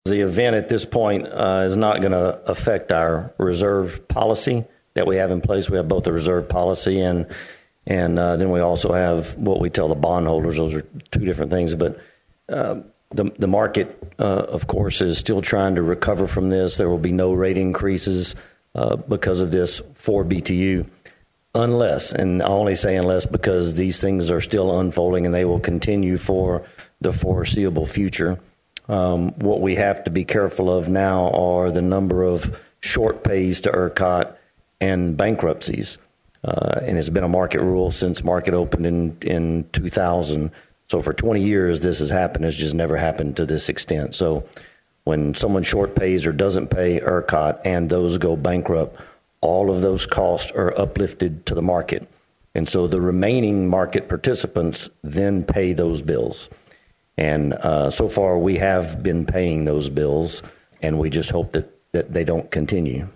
The event at this point is not going to affect our reserve policy that we have in place. We have both a reserve policy and then we also have what we tell the bondholders. Those are two different things. But the market, of course, is still trying to recover from this. There will be no rate increases because of this for BTU. Unless, and I only say unless because these things are still unfolding and they will continue for the foreseeable future. What we have to be careful of now are the number of short pays to ERCOT and bankruptcies. And it's been a market rule since market opened in 2000. So for 20 years, this has happened. It's just never happened to this extent. So when someone short pays or doesn't pay ERCOT and those go bankrupt, all of those costs are uplifted to the market. And so the remaining market participants then pay those bills. And so far we have been paying those bills, and we just hope that they don't continue.